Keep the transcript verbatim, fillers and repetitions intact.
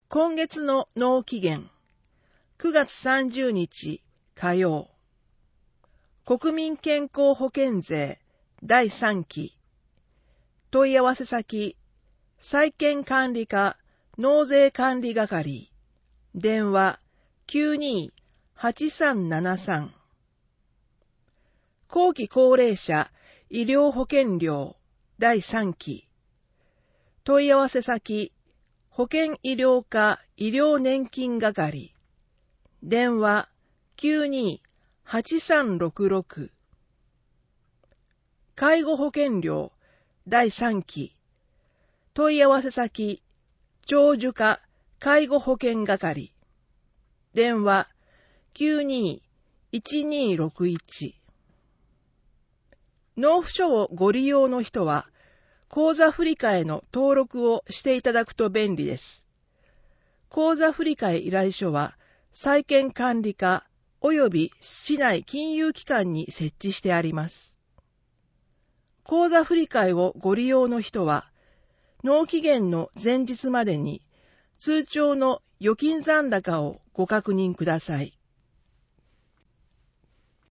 今月の納期限、くがつさんじゅうにち火曜。国民健康保険税だいさんき。問い合わせ先、債権管理課納税管理係。電話 きゅうにーはちさんななさん。後期高齢者医療保険料だいさんき。問い合わせ先、保険医療課医療年金係。電話 きゅうにーはちさんろくろく。介護保険料だいさんき。問い合わせ先、長寿課介護保険係。電話 きゅうにーいちにーろくいち。納付書をご利用の人は、口座振替の登録をしていただくと便利です。口座振替依頼書は、債権管理課及び市内金融機関に設置してあります。口座振替をご利用の人は、納期限の前日までに通帳の預金残高をご確認ください。